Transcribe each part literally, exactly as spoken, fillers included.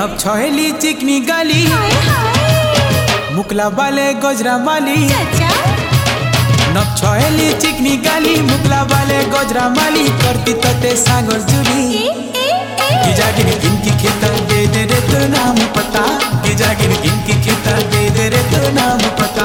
नब छहेली चिकनी गाली मुकला बाले गजरा माली नब छहेली चिकनी गाली मुकला बाले गजरा माली करती तते सागर जुली की जागिन किनकी खेता दे दे रे तो नाम पता की जागिन किनकी खेता दे दे रे तो नाम पता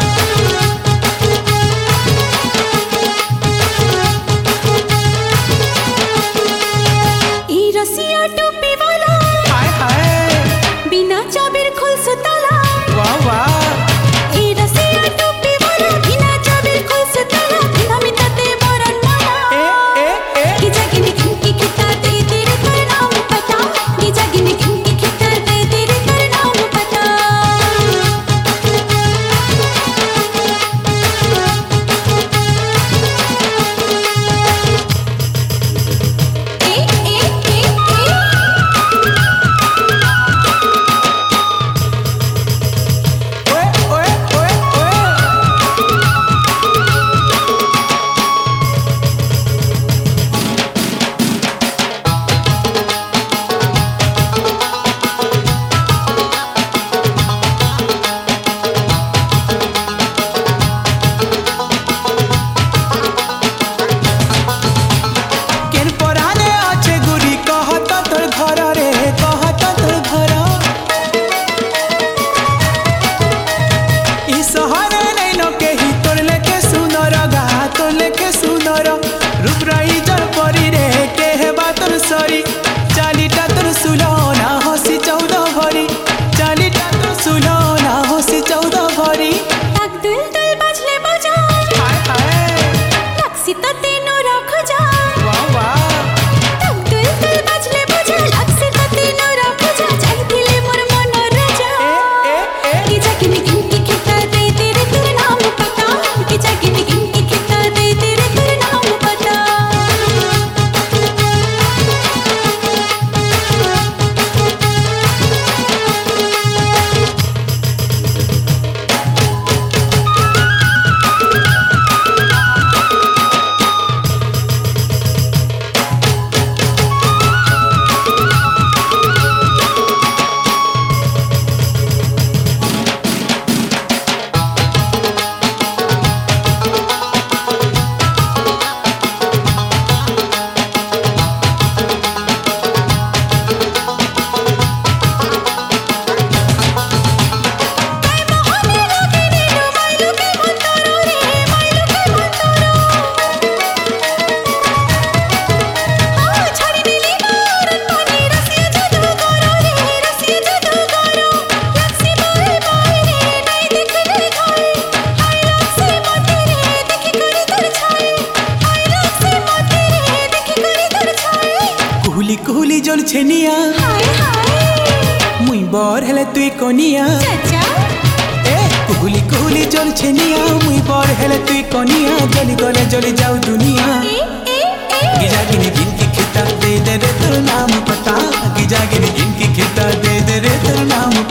कुहली कुहली जल छेनिया मुई बर हेले तुई कोनिया ए कुहली कुहली जल छेनिया मुई बर हेले तुई कोनिया जली गले जली जाऊ दुनिया गिजागिनी गिनकी खेता दे दे रे तो नाम पता गिजागिनी गिनकी खेता दे दे रे तो नाम